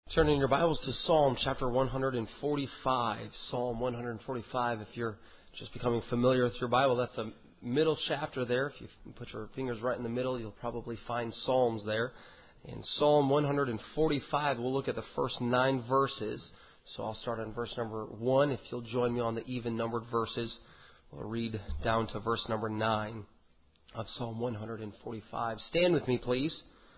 Turning your Bibles to Psalm chapter 145. Psalm 145. If you're just becoming familiar with your Bible, that's the middle chapter there. If you put your fingers right in the middle, you'll probably find Psalms there. In Psalm 145, we'll look at the first 9 verses. So I'll start on verse number 1. If you'll join me on the even-numbered verses, we'll read down to verse number 9 of Psalm 145. Stand with me, please.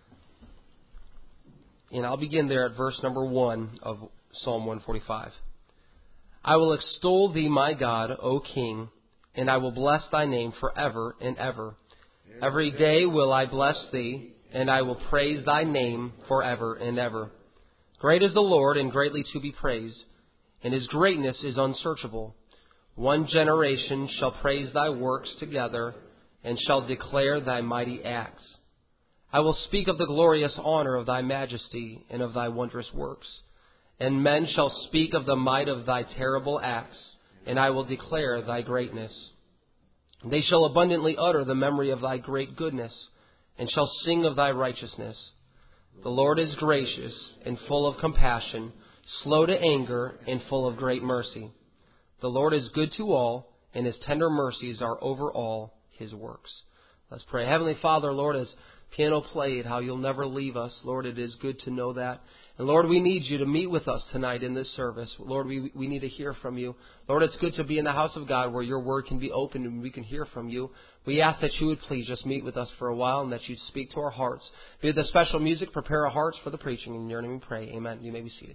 And I'll begin there at verse number 1 of Psalm 145. I will extol thee, my God, O King, and I will bless thy name forever and ever. Every day will I bless thee, and I will praise thy name forever and ever. Great is the Lord, and greatly to be praised, and his greatness is unsearchable. One generation shall praise thy works together, and shall declare thy mighty acts. I will speak of the glorious honor of thy majesty and of thy wondrous works. And men shall speak of the might of thy terrible acts, and I will declare thy greatness. They shall abundantly utter the memory of thy great goodness, and shall sing of thy righteousness. The Lord is gracious and full of compassion, slow to anger and full of great mercy. The Lord is good to all, and his tender mercies are over all his works. Let's pray. Heavenly Father, Lord, as piano played, how you'll never leave us. Lord, it is good to know that. And Lord, we need you to meet with us tonight in this service. Lord, we need to hear from you. Lord, it's good to be in the house of God where your word can be opened and we can hear from you. We ask that you would please just meet with us for a while and that you'd speak to our hearts. Be with the special music, prepare our hearts for the preaching. In your name we pray. Amen. You may be seated.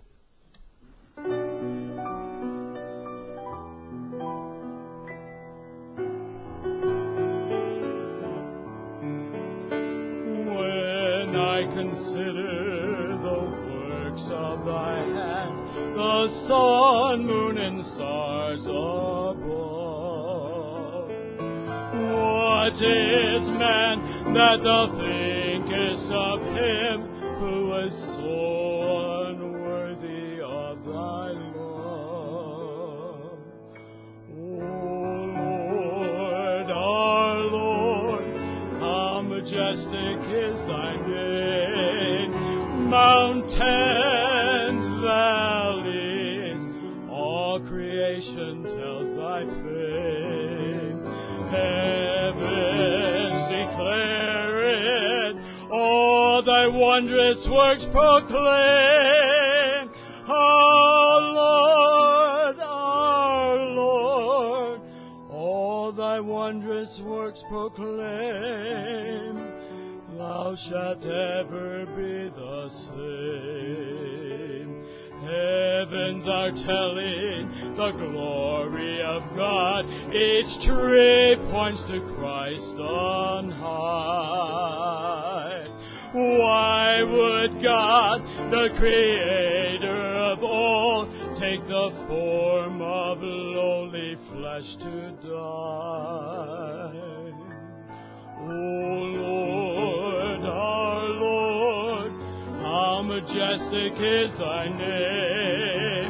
Consider the works of thy hands, the sun, moon, and stars above. What is man that thou thinkest of him who is so unworthy of thy love? O Lord, our Lord, how majestic is thy name. Mountains, valleys, all creation tells thy fame. Heavens declare it, all thy wondrous works proclaim. Our Lord, all thy wondrous works proclaim. Thou shalt ever be the same. Heavens are telling the glory of God. Each tree points to Christ on high. Why would God, the creator of all, take the form of lowly flesh to die? O Lord, our Lord, how majestic is thy name.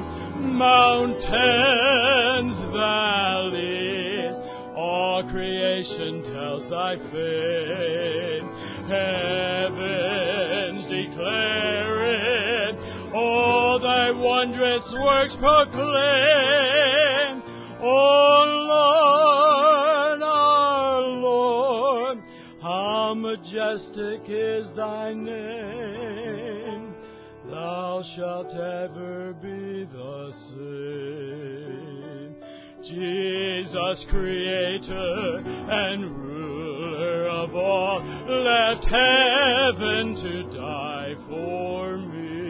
Mountains, valleys, all creation tells thy fame. Heavens declare it, all thy wondrous works proclaim. O Lord, our Lord, how majestic is thy name. Thou shalt ever be the same. Jesus, creator and ruler of all, left heaven to die for me.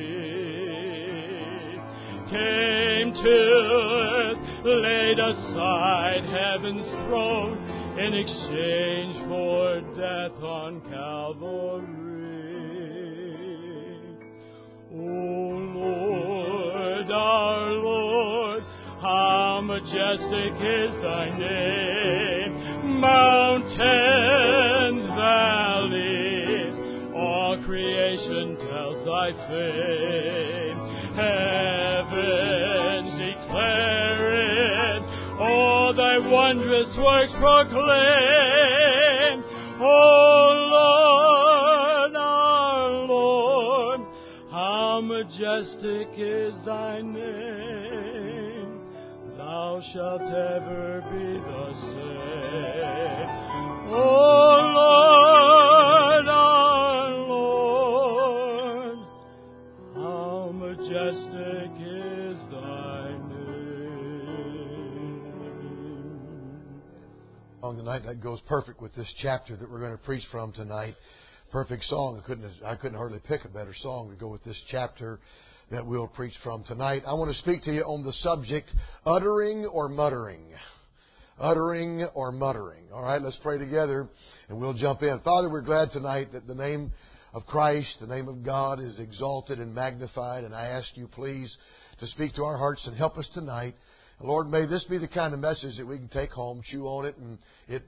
Came to earth, laid aside heaven's throne in exchange for death on Calvary. O Lord, our Lord, how majestic is thy name. Mountains, valleys, all creation tells thy fame. Heavens declare it, all thy wondrous works proclaim. O Lord, our Lord, how majestic is thy name. Thou shalt ever be the same. O Lord, our Lord, how majestic is thy name. On tonight, that goes perfect with this chapter that we're going to preach from tonight. Perfect song. I couldn't hardly pick a better song to go with this chapter that we'll preach from tonight. I want to speak to you on the subject, uttering or muttering. Uttering or muttering. All right, let's pray together and we'll jump in. Father, we're glad tonight that the name of Christ, the name of God, is exalted and magnified. And I ask you, please, to speak to our hearts and help us tonight. Lord, may this be the kind of message that we can take home, chew on it, and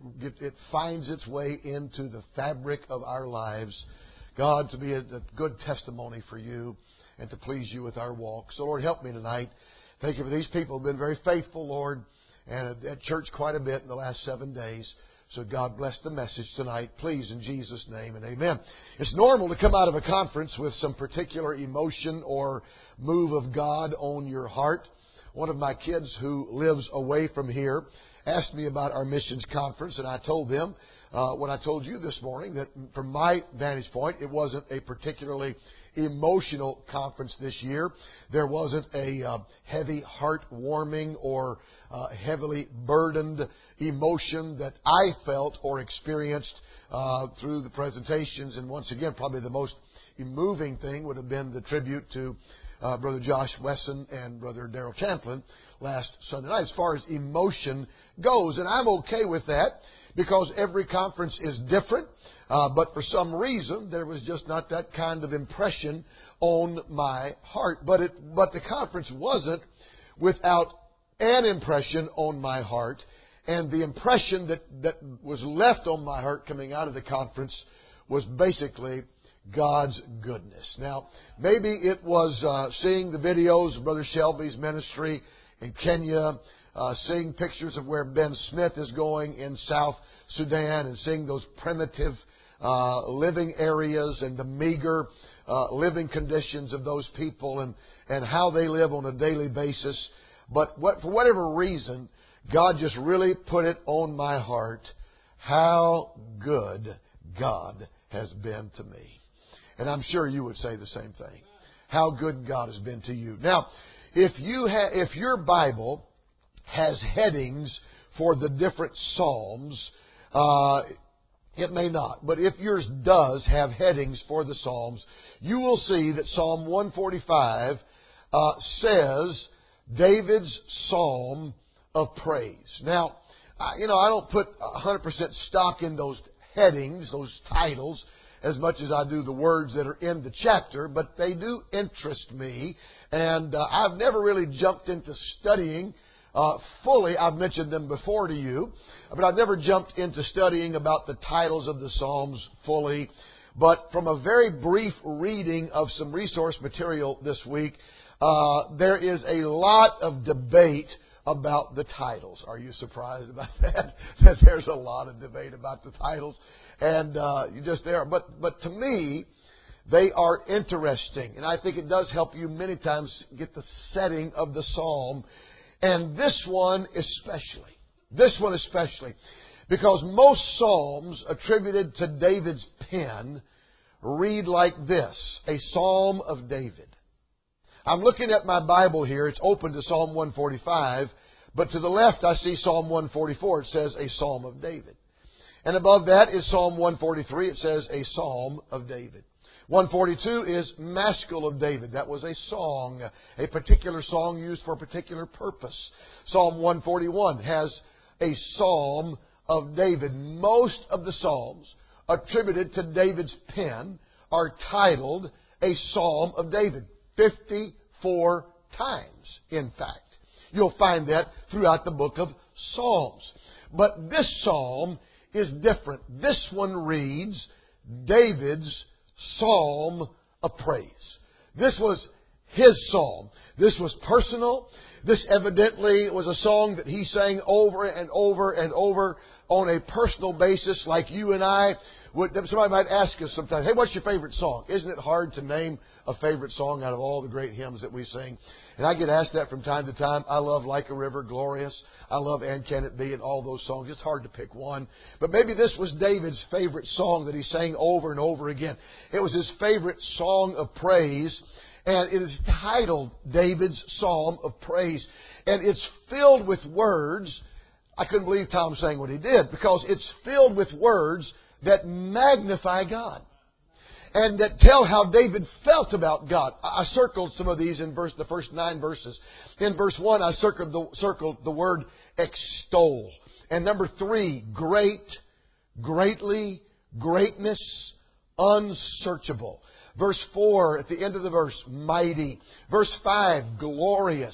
it finds its way into the fabric of our lives. God, to be a good testimony for you and to please you with our walk. So, Lord, help me tonight. Thank you for these people who have been very faithful, Lord, and at church quite a bit in the last 7 days. So God bless the message tonight. Please, in Jesus' name, and amen. It's normal to come out of a conference with some particular emotion or move of God on your heart. One of my kids who lives away from here asked me about our missions conference, and I told them what I told you this morning, that from my vantage point, it wasn't a particularly emotional conference this year. There wasn't a heavy, heart-warming or heavily burdened emotion that I felt or experienced through the presentations. And once again, probably the most moving thing would have been the tribute to Brother Josh Wesson and Brother Darrell Champlin last Sunday night, as far as emotion goes. And I'm okay with that because every conference is different. But for some reason, there was just not that kind of impression on my heart. But the conference wasn't without an impression on my heart. And the impression that was left on my heart coming out of the conference was basically God's goodness. Now, maybe it was seeing the videos of Brother Shelby's ministry in Kenya, seeing pictures of where Ben Smith is going in South Sudan, and seeing those primitive living areas and the meager living conditions of those people and how they live on a daily basis. But for whatever reason, God just really put it on my heart how good God has been to me. And I'm sure you would say the same thing. How good God has been to you. Now, if your Bible has headings for the different Psalms, it may not. But if yours does have headings for the Psalms, you will see that Psalm 145 says David's Psalm of Praise. Now, I don't put 100% stock in those headings, those titles, as much as I do the words that are in the chapter, but they do interest me. And I've never really jumped into studying fully. I've mentioned them before to you, but I've never jumped into studying about the titles of the Psalms fully. But from a very brief reading of some resource material this week, there is a lot of debate about the titles. Are you surprised about that? That there's a lot of debate about the titles. And you just there. But to me, they are interesting. And I think it does help you many times get the setting of the psalm. And this one especially. Because most psalms attributed to David's pen read like this: a psalm of David. I'm looking at my Bible here. It's open to Psalm 145. But to the left, I see Psalm 144. It says a psalm of David. And above that is Psalm 143. It says a psalm of David. 142 is Maskil of David. That was a song, a particular song used for a particular purpose. Psalm 141 has a psalm of David. Most of the psalms attributed to David's pen are titled a psalm of David. 54 times, in fact. You'll find that throughout the book of Psalms. But this psalm is different. This one reads David's Psalm of Praise. This was his psalm. This was personal. This evidently was a song that he sang over and over and over on a personal basis, like you and I would. Somebody might ask us sometimes, hey, what's your favorite song? Isn't it hard to name a favorite song out of all the great hymns that we sing? And I get asked that from time to time. I love Like a River, Glorious. I love And Can It Be, and all those songs. It's hard to pick one. But maybe this was David's favorite song that he sang over and over again. It was his favorite song of praise. And it is titled David's Psalm of Praise. And it's filled with words. I couldn't believe Tom sang what he did, because it's filled with words that magnify God and that tell how David felt about God. I circled some of these in the first 9 verses. In verse 1, I circled the word extol. And number 3, great, greatly, greatness, unsearchable. Verse 4, at the end of the verse, mighty. Verse 5, glorious,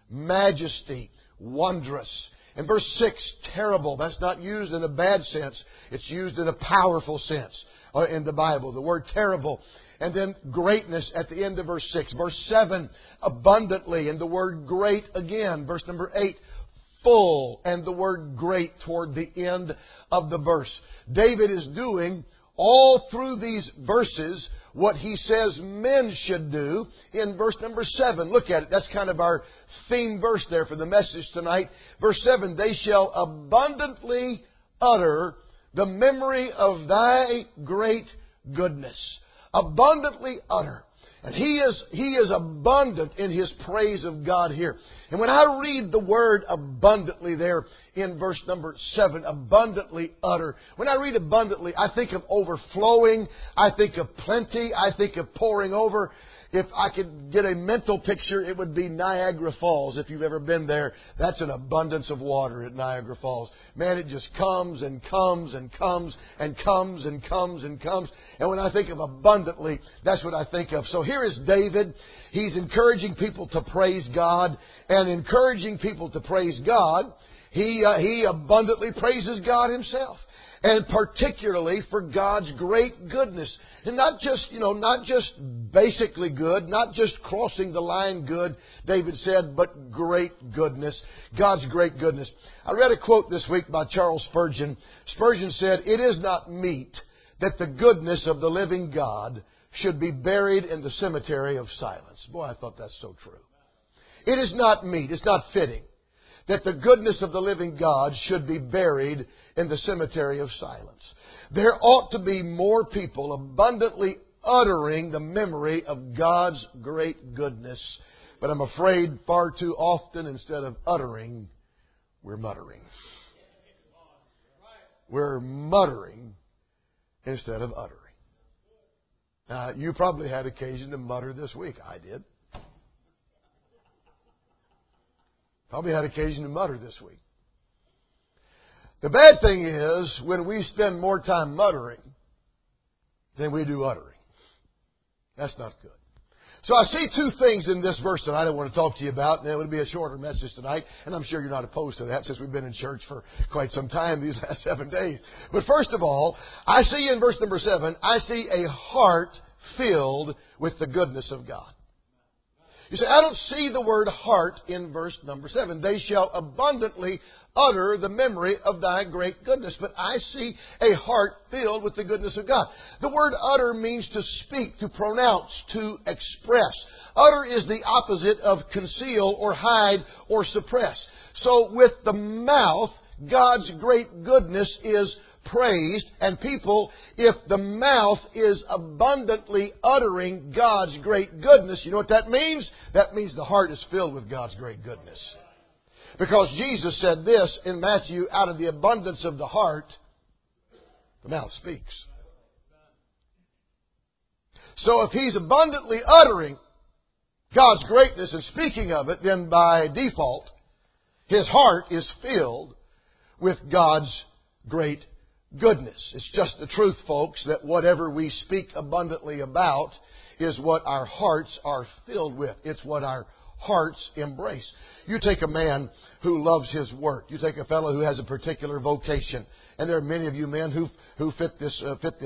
majesty, wondrous. And verse 6, terrible. That's not used in a bad sense. It's used in a powerful sense in the Bible. The word terrible. And then greatness at the end of verse 6. Verse 7, abundantly. And the word great again. Verse number 8, full. And the word great toward the end of the verse. David is doing all through these verses what he says men should do in verse number 7. Look at it. That's kind of our theme verse there for the message tonight. Verse 7, they shall abundantly utter the memory of thy great goodness. Abundantly utter. And he is abundant in his praise of God here. And when I read the word abundantly there in verse number 7, abundantly utter. When I read abundantly, I think of overflowing. I think of plenty. I think of pouring over. If I could get a mental picture, it would be Niagara Falls. If you've ever been there, that's an abundance of water at Niagara Falls. Man, it just comes and comes and comes and comes and comes and comes. And when I think of abundantly, that's what I think of. So here is David. He's encouraging people to praise God. And encouraging people to praise God, he abundantly praises God Himself. And particularly for God's great goodness. And not just basically good, not just crossing the line good, David said, but great goodness. God's great goodness. I read a quote this week by Charles Spurgeon. Spurgeon said, it is not meet that the goodness of the living God should be buried in the cemetery of silence. Boy, I thought that's so true. It is not meet, it's not fitting, that the goodness of the living God should be buried in the cemetery of silence. There ought to be more people abundantly uttering the memory of God's great goodness. But I'm afraid far too often, instead of uttering, we're muttering. We're muttering instead of uttering. You probably had occasion to mutter this week. I did. Probably had occasion to mutter this week. The bad thing is when we spend more time muttering than we do uttering. That's not good. So I see 2 things in this verse tonight I want to talk to you about, and it would be a shorter message tonight, and I'm sure you're not opposed to that since we've been in church for quite some time these last 7 days. But first of all, I see in verse number 7, I see a heart filled with the goodness of God. You say, I don't see the word heart in verse number 7. They shall abundantly utter the memory of thy great goodness. But I see a heart filled with the goodness of God. The word utter means to speak, to pronounce, to express. Utter is the opposite of conceal or hide or suppress. So with the mouth, God's great goodness is praised, and people, if the mouth is abundantly uttering God's great goodness, you know what that means? That means the heart is filled with God's great goodness. Because Jesus said this in Matthew, out of the abundance of the heart, the mouth speaks. So if He's abundantly uttering God's greatness and speaking of it, then by default, His heart is filled with God's great goodness. It's just the truth, folks, that whatever we speak abundantly about is what our hearts are filled with. It's what our hearts embrace. You take a man who loves his work. You take a fellow who has a particular vocation. And there are many of you men who fit this.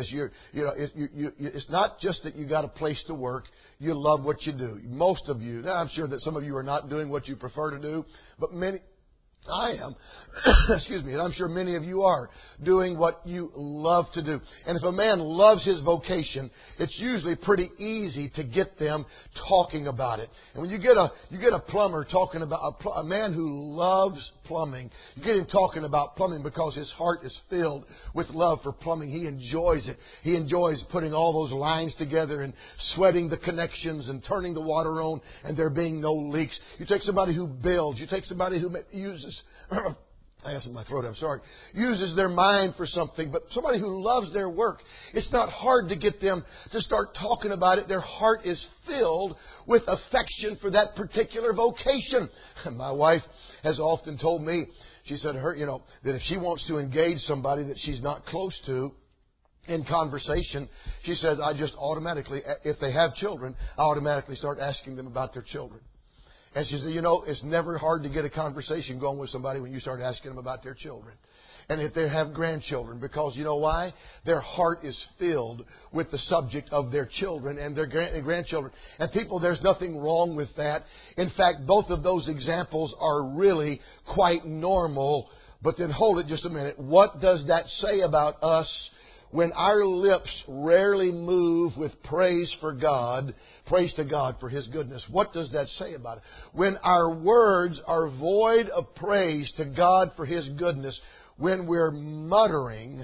It's not just that you got a place to work. You love what you do. Most of you. Now, I'm sure that some of you are not doing what you prefer to do, but many. I am. Excuse me. And I'm sure many of you are doing what you love to do. And if a man loves his vocation, it's usually pretty easy to get them talking about it. And when you get a plumber talking about a man who loves plumbing, you get him talking about plumbing because his heart is filled with love for plumbing. He enjoys it. He enjoys putting all those lines together and sweating the connections and turning the water on and there being no leaks. You take somebody who builds. You take somebody who uses I have some in my throat, I'm sorry. Uses their mind for something, but somebody who loves their work, it's not hard to get them to start talking about it. Their heart is filled with affection for that particular vocation. My wife has often told me, she said that if she wants to engage somebody that she's not close to in conversation, she says, I just automatically, if they have children, I automatically start asking them about their children. And she said, it's never hard to get a conversation going with somebody when you start asking them about their children. And if they have grandchildren, because you know why? Their heart is filled with the subject of their children and their grandchildren. And people, there's nothing wrong with that. In fact, both of those examples are really quite normal. But then hold it just a minute. What does that say about us when our lips rarely move with praise for God, praise to God for His goodness? What does that say about it? When our words are void of praise to God for His goodness, when we're muttering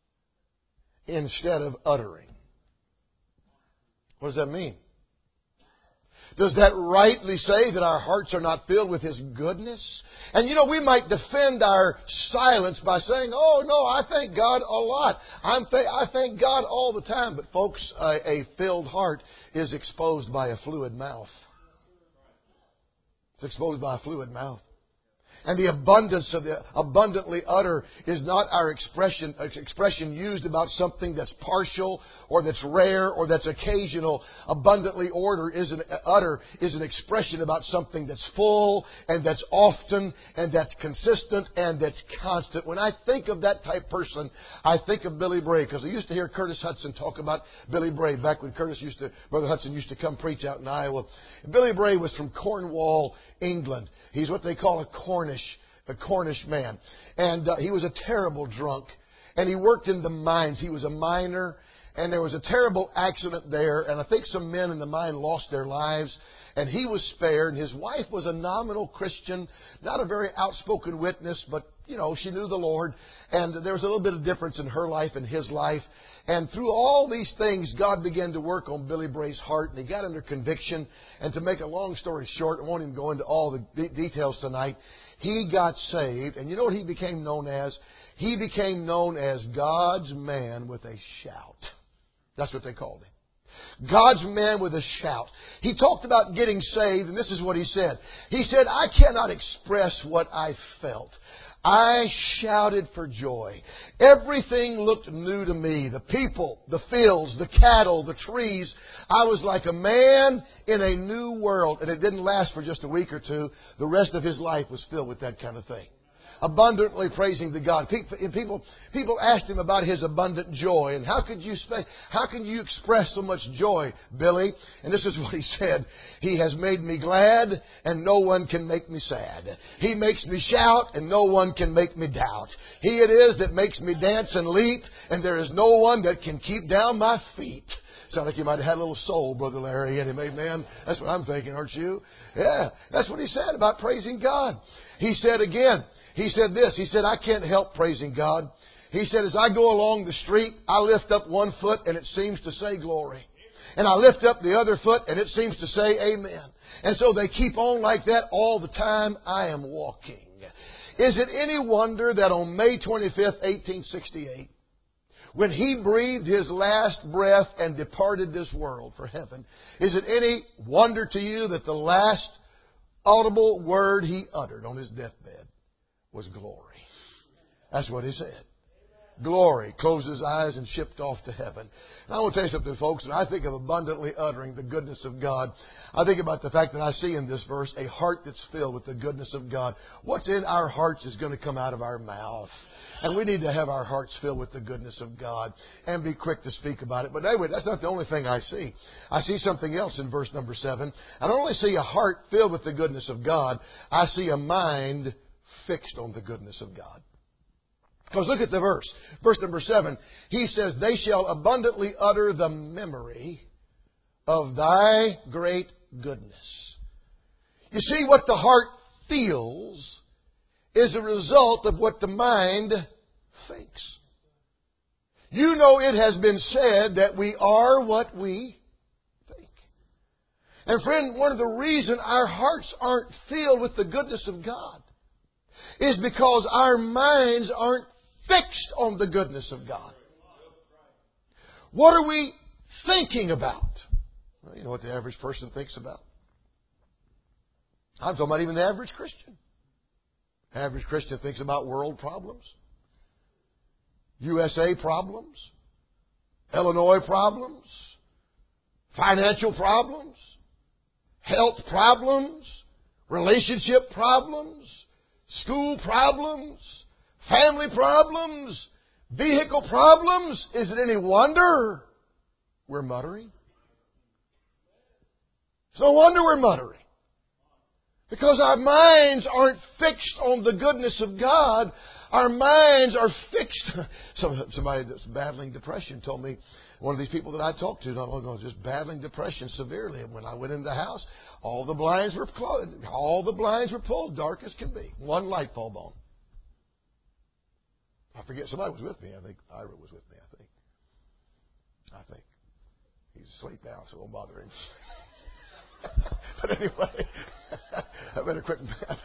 instead of uttering. What does that mean? Does that rightly say that our hearts are not filled with His goodness? And we might defend our silence by saying, oh no, I thank God a lot. I thank God all the time. But folks, a filled heart is exposed by a fluid mouth. It's exposed by a fluid mouth. And the abundance of the abundantly utter is not our expression used about something that's partial or that's rare or that's occasional. Abundantly utter is an expression about something that's full and that's often and that's consistent and that's constant. When I think of that type person, I think of Billy Bray, because I used to hear Curtis Hudson talk about Billy Bray back when Brother Hudson used to come preach out in Iowa. Billy Bray was from Cornwall, England. He's what they call a Cornish man. And he was a terrible drunk. And he worked in the mines. He was a miner. And there was a terrible accident there. And I think some men in the mine lost their lives. And he was spared. And his wife was a nominal Christian. Not a very outspoken witness, but, she knew the Lord. And there was a little bit of difference in her life and his life. And through all these things, God began to work on Billy Bray's heart, and he got under conviction. And to make a long story short, I won't even go into all the details tonight, he got saved. And you know what he became known as? He became known as God's man with a shout. That's what they called him. God's man with a shout. He talked about getting saved, and this is what he said. He said, I cannot express what I felt. I shouted for joy. Everything looked new to me. The people, the fields, the cattle, the trees. I was like a man in a new world. And it didn't last for just a week or two. The rest of his life was filled with that kind of thing. Abundantly praising to God. People asked him about his abundant joy. And how can you express so much joy, Billy? And this is what he said. He has made me glad, and no one can make me sad. He makes me shout, and no one can make me doubt. He it is that makes me dance and leap, and there is no one that can keep down my feet. Sound like you might have had a little soul, Brother Larry, in him, amen? That's what I'm thinking, aren't you? Yeah, that's what he said about praising God. He said again, he said this, he said, I can't help praising God. He said, as I go along the street, I lift up one foot and it seems to say glory. And I lift up the other foot and it seems to say amen. And so they keep on like that all the time I am walking. Is it any wonder that on May 25th, 1868, when he breathed his last breath and departed this world for heaven, is it any wonder to you that the last audible word he uttered on his deathbed was glory? That's what he said. Glory. Closed his eyes and shipped off to heaven. Now, I want to tell you something, folks. When I think of abundantly uttering the goodness of God, I think about the fact that I see in this verse a heart that's filled with the goodness of God. What's in our hearts is going to come out of our mouth. And we need to have our hearts filled with the goodness of God and be quick to speak about it. But anyway, that's not the only thing I see. I see something else in verse number 7. I don't only see a heart filled with the goodness of God, I see a mind fixed on the goodness of God. Because look at the verse. Verse number 7. He says, they shall abundantly utter the memory of thy great goodness. You see, what the heart feels is a result of what the mind thinks. You know, it has been said that we are what we think. And friend, one of the reasons our hearts aren't filled with the goodness of God is because our minds aren't fixed on the goodness of God. What are we thinking about? Well, you know what the average person thinks about? I'm talking about even the average Christian. Average Christian thinks about world problems, USA problems, Illinois problems, financial problems, health problems, relationship problems, school problems, family problems, vehicle problems. Is it any wonder we're muttering? It's no wonder we're muttering. Because our minds aren't fixed on the goodness of God. Our minds are fixed. Somebody that's battling depression told me, one of these people that I talked to not long ago was just battling depression severely. And when I went in the house, all the blinds were closed. All the blinds were pulled, dark as can be. One light bulb on. I forget, somebody was with me. I think Ira was with me, I think. He's asleep now, so it won't bother him. But anyway, I better quit.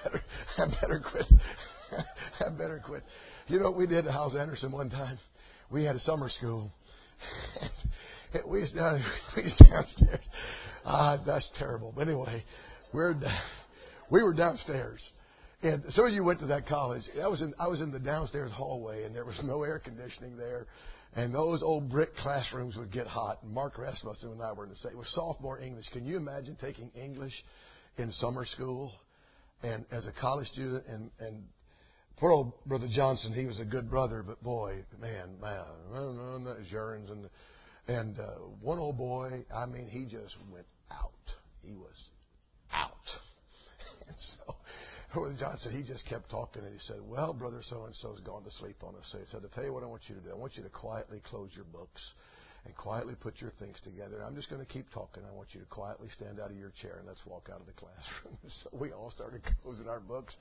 I better quit. You know what we did at House Anderson one time? We had a summer school. We was downstairs. That's terrible. But anyway, we were downstairs. And some of you went to that college. I was in the downstairs hallway, and there was no air conditioning there. And those old brick classrooms would get hot. And Mark Rasmussen and I were in the same. It was sophomore English. Can you imagine taking English in summer school and as a college student? And poor old Brother Johnson, he was a good brother, but boy, man, Jurgens and one old boy, I mean, he just went out. He was out. And so Brother Johnson, he just kept talking, and he said, well, Brother so-and-so's gone to sleep on us. So he said, I'll tell you what I want you to do. I want you to quietly close your books and quietly put your things together. I'm just going to keep talking. I want you to quietly stand out of your chair, and let's walk out of the classroom. So we all started closing our books,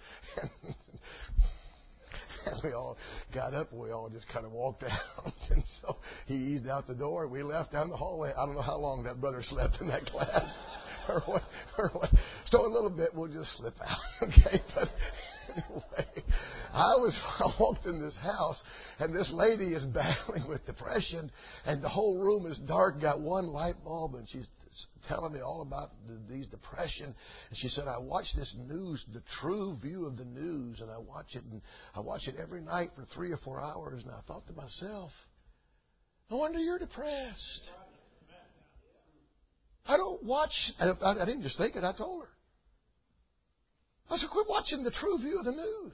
and we all got up, and we all just kind of walked out. And so he eased out the door, and we left down the hallway. I don't know how long that brother slept in that class. Or what. So a little bit we'll just slip out, okay? But anyway, I walked in this house, and this lady is battling with depression, and the whole room is dark, got one light bulb, and she's telling me all about these depression. And she said, I watch this news, the true view of the news, and I watch it every night for 3 or 4 hours, and I thought to myself, no wonder you're depressed. I don't watch. I didn't just think it. I told her. I said, quit watching the true view of the news.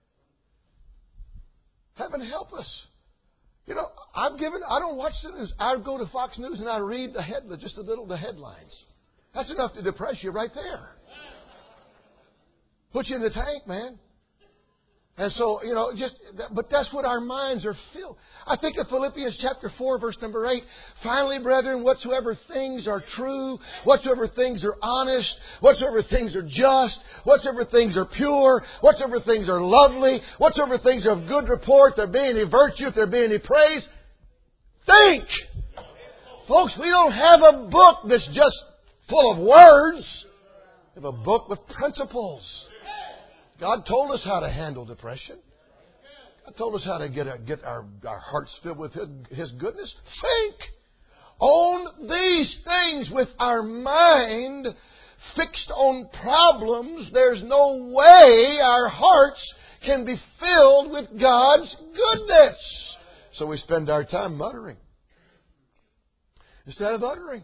Heaven help us. You know, I don't watch the news. I go to Fox News and I read the headlines. That's enough to depress you right there. Put you in the tank, man. And so, you know, but that's what our minds are filled. I think of Philippians chapter 4, verse number 8. Finally, brethren, whatsoever things are true, whatsoever things are honest, whatsoever things are just, whatsoever things are pure, whatsoever things are lovely, whatsoever things are of good report, there be any virtue, if there be any praise, think. Folks, we don't have a book that's just full of words. We have a book with principles. God told us how to handle depression. God told us how to get our hearts filled with His goodness. Think on these things with our mind fixed on problems. There's no way our hearts can be filled with God's goodness. So we spend our time muttering instead of uttering.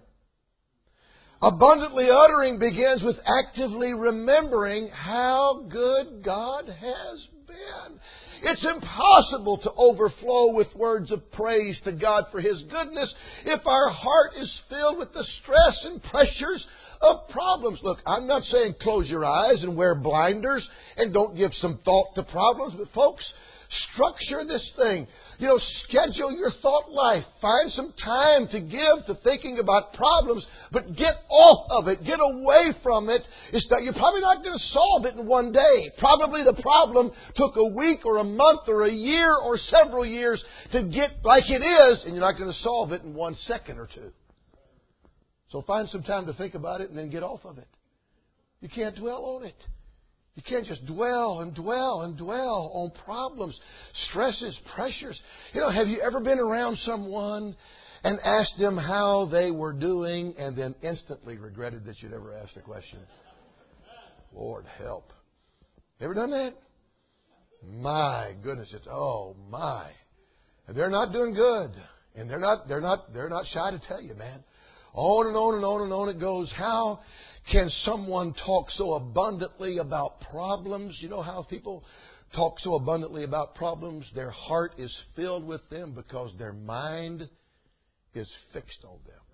Abundantly uttering begins with actively remembering how good God has been. It's impossible to overflow with words of praise to God for His goodness if our heart is filled with the stress and pressures of problems. Look, I'm not saying close your eyes and wear blinders and don't give some thought to problems, but folks, structure this thing. Schedule your thought life. Find some time to give to thinking about problems, but get off of it. Get away from it. You're probably not going to solve it in one day. Probably the problem took a week or a month or a year or several years to get like it is, and you're not going to solve it in 1 second or two. So find some time to think about it and then get off of it. You can't dwell on it. You can't just dwell and dwell and dwell on problems, stresses, pressures. Have you ever been around someone and asked them how they were doing and then instantly regretted that you'd ever asked the question? Lord help. Ever done that? My goodness, oh my. And they're not doing good. And they're not shy to tell you, man. On and on and on and on it goes. How can someone talk so abundantly about problems? You know how people talk so abundantly about problems? Their heart is filled with them because their mind is fixed on them.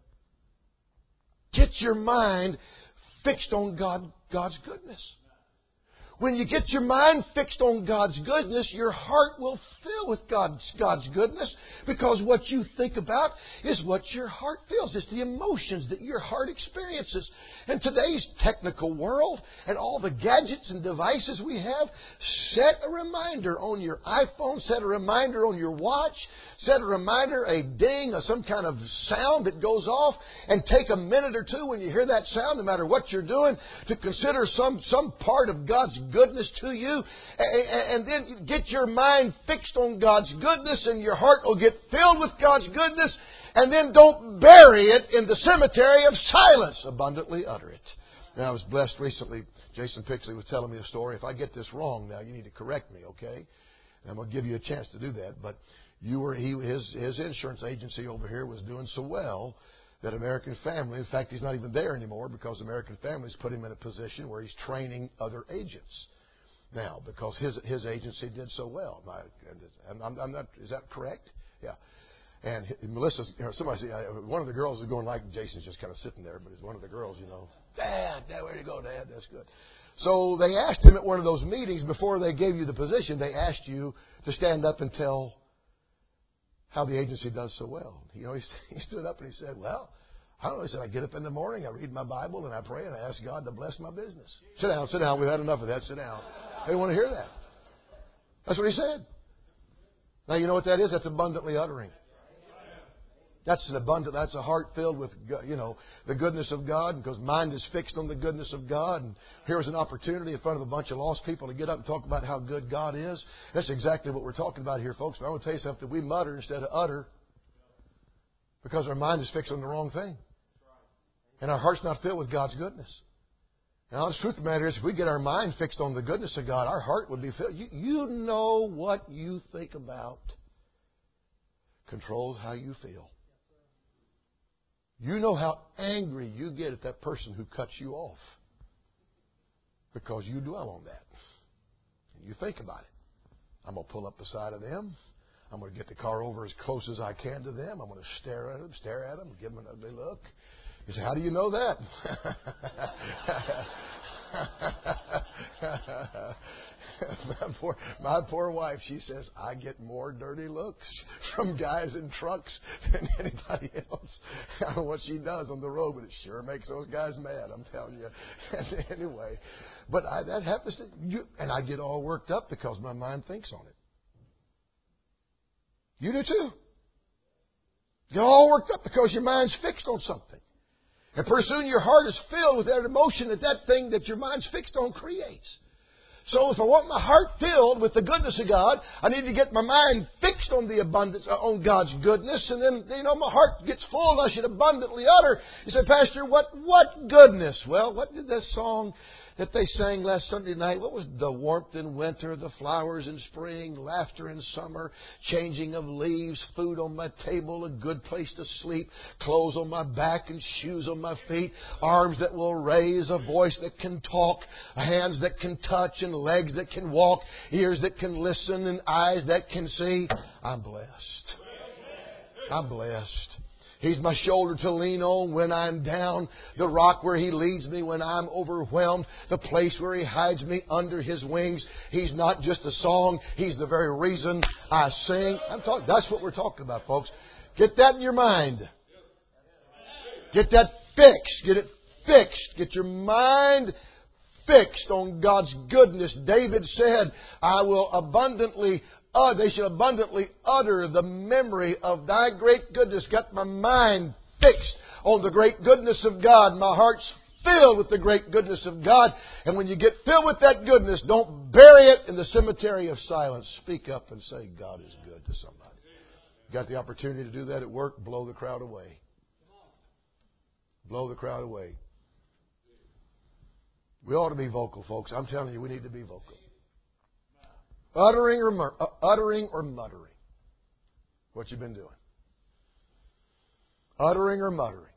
Get your mind fixed on God's goodness. When you get your mind fixed on God's goodness, your heart will fill with God's goodness, because what you think about is what your heart feels. It's the emotions that your heart experiences. In today's technical world and all the gadgets and devices we have, set a reminder on your iPhone, set a reminder on your watch, set a reminder, a ding, or some kind of sound that goes off, and take a minute or two when you hear that sound, no matter what you're doing, to consider some part of God's goodness to you, and then get your mind fixed on God's goodness, and your heart will get filled with God's goodness, and then don't bury it in the cemetery of silence. Abundantly utter it. Now, I was blessed recently. Jason Pixley was telling me a story. If I get this wrong now, you need to correct me, okay? And I'm going to give you a chance to do that. But his insurance agency over here was doing so well that American Family, in fact, he's not even there anymore because American Family's put him in a position where he's training other agents now because his agency did so well. I'm not. Is that correct? Yeah. And Melissa, somebody said, one of the girls is going like, Jason's just kind of sitting there, but it's one of the girls, Dad, where you go, Dad? That's good. So they asked him at one of those meetings, before they gave you the position, they asked you to stand up and tell how the agency does so well. He stood up and he said, well, I don't know. He said, I get up in the morning, I read my Bible, and I pray, and I ask God to bless my business. Sit down. We've had enough of that. Sit down. They don't want to hear that. That's what he said. Now, you know what that is? That's abundantly uttering. That's a heart filled with, the goodness of God, because mind is fixed on the goodness of God. And here's an opportunity in front of a bunch of lost people to get up and talk about how good God is. That's exactly what we're talking about here, folks. But I want to tell you something. We mutter instead of utter because our mind is fixed on the wrong thing. And our heart's not filled with God's goodness. Now, the truth of the matter is, if we get our mind fixed on the goodness of God, our heart would be filled. You know what you think about controls how you feel. You know how angry you get at that person who cuts you off because you dwell on that. And you think about it. I'm going to pull up beside of them. I'm going to get the car over as close as I can to them. I'm going to stare at them, give them an ugly look. You say, how do you know that? My poor wife, she says, I get more dirty looks from guys in trucks than anybody else. I don't know what she does on the road, but it sure makes those guys mad, I'm telling you. Anyway, but that happens to you, and I get all worked up because my mind thinks on it. You do too. You get all worked up because your mind's fixed on something. And pretty soon your heart is filled with that emotion that thing that your mind's fixed on creates. So if I want my heart filled with the goodness of God, I need to get my mind fixed on the abundance, on God's goodness, and then, my heart gets full and I should abundantly utter. You say, Pastor, what goodness? Well, what did that song that they sang last Sunday night? What was the warmth in winter, the flowers in spring, laughter in summer, changing of leaves, food on my table, a good place to sleep, clothes on my back and shoes on my feet, arms that will raise, a voice that can talk, hands that can touch and legs that can walk, ears that can listen and eyes that can see. I'm blessed. I'm blessed. He's my shoulder to lean on when I'm down, the rock where He leads me when I'm overwhelmed, the place where He hides me under His wings. He's not just a song. He's the very reason I sing. That's what we're talking about, folks. Get that in your mind. Get that fixed. Get it fixed. Get your mind fixed on God's goodness. David said, they shall abundantly utter the memory of Thy great goodness. Got my mind fixed on the great goodness of God. My heart's filled with the great goodness of God. And when you get filled with that goodness, don't bury it in the cemetery of silence. Speak up and say, God is good to somebody. Got the opportunity to do that at work? Blow the crowd away. Blow the crowd away. We ought to be vocal, folks. I'm telling you, we need to be vocal. Uttering or muttering. What you've been doing. Uttering or muttering.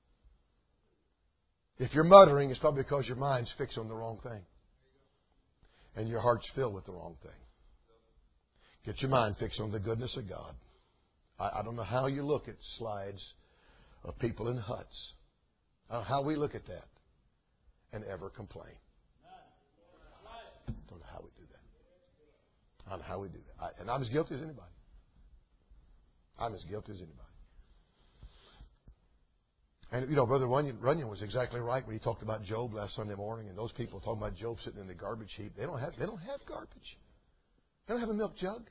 If you're muttering, it's probably because your mind's fixed on the wrong thing. And your heart's filled with the wrong thing. Get your mind fixed on the goodness of God. I don't know how you look at slides of people in huts. I don't know how we look at that and ever complain. I don't know how we do that. I don't know how we do that. And I'm as guilty as anybody. I'm as guilty as anybody. And, Brother Runyon was exactly right when he talked about Job last Sunday morning. And those people talking about Job sitting in the garbage heap. They don't have garbage. They don't have a milk jug.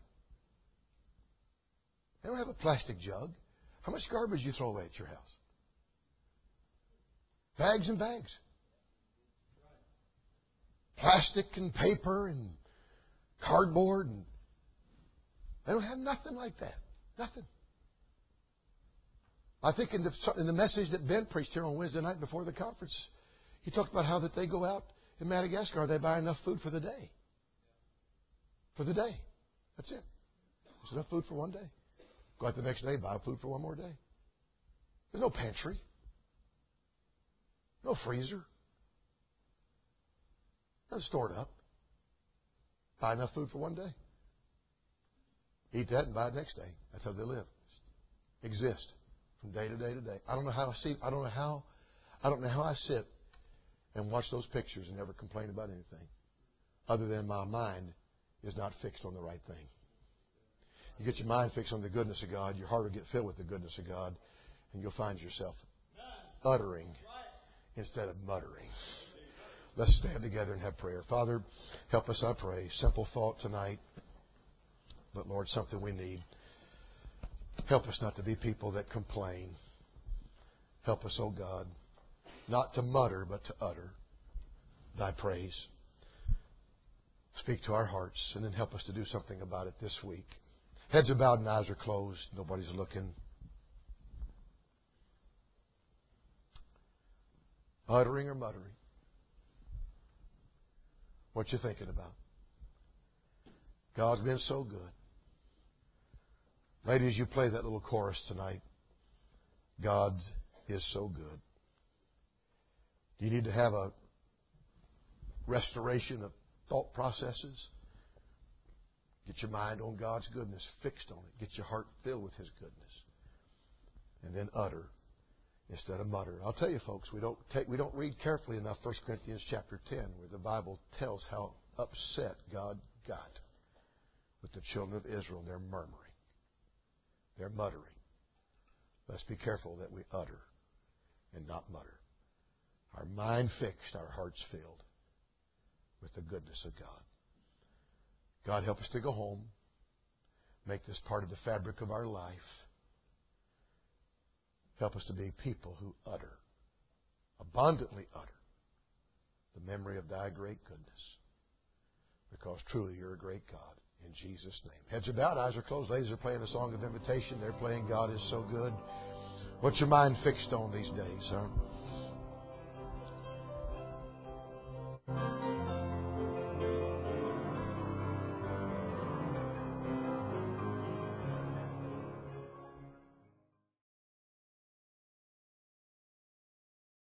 They don't have a plastic jug. How much garbage do you throw away at your house? Bags and bags. Plastic and paper and cardboard. And they don't have nothing like that. Nothing. I think in the message that Ben preached here on Wednesday night before the conference, he talked about how that they go out in Madagascar, they buy enough food for the day. For the day. That's it. There's enough food for one day. Go out the next day, buy food for one more day. There's no pantry. No freezer. Not stored up. Buy enough food for one day. Eat that and buy it next day. That's how they live. Exist from day to day to day. I don't know how I sit and watch those pictures and never complain about anything, other than my mind is not fixed on the right thing. You get your mind fixed on the goodness of God, your heart will get filled with the goodness of God, and you'll find yourself uttering instead of muttering. Let's stand together and have prayer. Father, help us, I pray. Simple thought tonight, but Lord, something we need. Help us not to be people that complain. Help us, oh God, not to mutter, but to utter Thy praise. Speak to our hearts, and then help us to do something about it this week. Heads are bowed and eyes are closed. Nobody's looking. Uttering or muttering? What you thinking about? God's been so good. Ladies, you play that little chorus tonight. God is so good. Do you need to have a restoration of thought processes? Get your mind on God's goodness, fixed on it. Get your heart filled with His goodness. And then utter instead of mutter. I'll tell you, folks, we don't read carefully enough 1 Corinthians chapter 10, where the Bible tells how upset God got with the children of Israel. They're murmuring. They're muttering. Let's be careful that we utter and not mutter. Our mind fixed, our hearts filled with the goodness of God. God, help us to go home. Make this part of the fabric of our life. Help us to be people who utter, abundantly utter, the memory of Thy great goodness. Because truly You're a great God. In Jesus' name. Heads are bowed, eyes are closed. Ladies are playing a song of invitation. They're playing God is so good. What's your mind fixed on these days, huh?